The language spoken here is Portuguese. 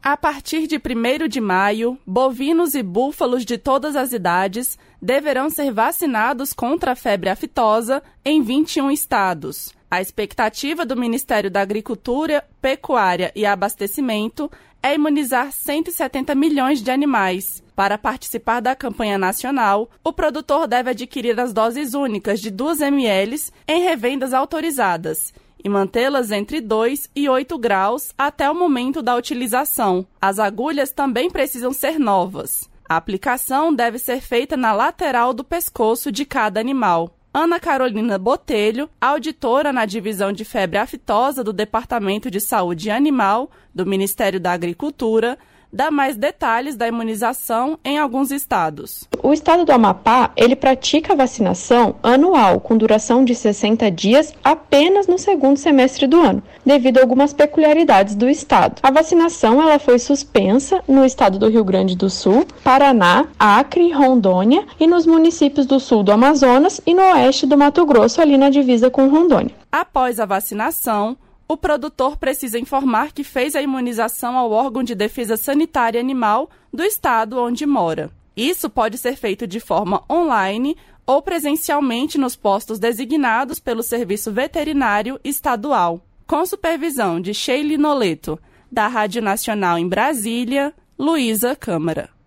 A partir de 1º de maio, bovinos e búfalos de todas as idades deverão ser vacinados contra a febre aftosa em 21 estados. A expectativa do Ministério da Agricultura, Pecuária e Abastecimento é imunizar 170 milhões de animais. Para participar da campanha nacional, o produtor deve adquirir as doses únicas de 2 ml em revendas autorizadas e mantê-las entre 2 e 8 graus até o momento da utilização. As agulhas também precisam ser novas. A aplicação deve ser feita na lateral do pescoço de cada animal. Ana Carolina Botelho, auditora na Divisão de Febre Aftosa do Departamento de Saúde Animal do Ministério da Agricultura, dá mais detalhes da imunização em alguns estados. O estado do Amapá, ele pratica a vacinação anual, com duração de 60 dias apenas no segundo semestre do ano, devido a algumas peculiaridades do estado. A vacinação ela foi suspensa no estado do Rio Grande do Sul, Paraná, Acre, Rondônia e nos municípios do sul do Amazonas e no oeste do Mato Grosso, ali na divisa com Rondônia. Após a vacinação, o produtor precisa informar que fez a imunização ao órgão de defesa sanitária animal do estado onde mora. Isso pode ser feito de forma online ou presencialmente nos postos designados pelo Serviço Veterinário Estadual. Com supervisão de Sheila Noleto, da Rádio Nacional em Brasília, Luísa Câmara.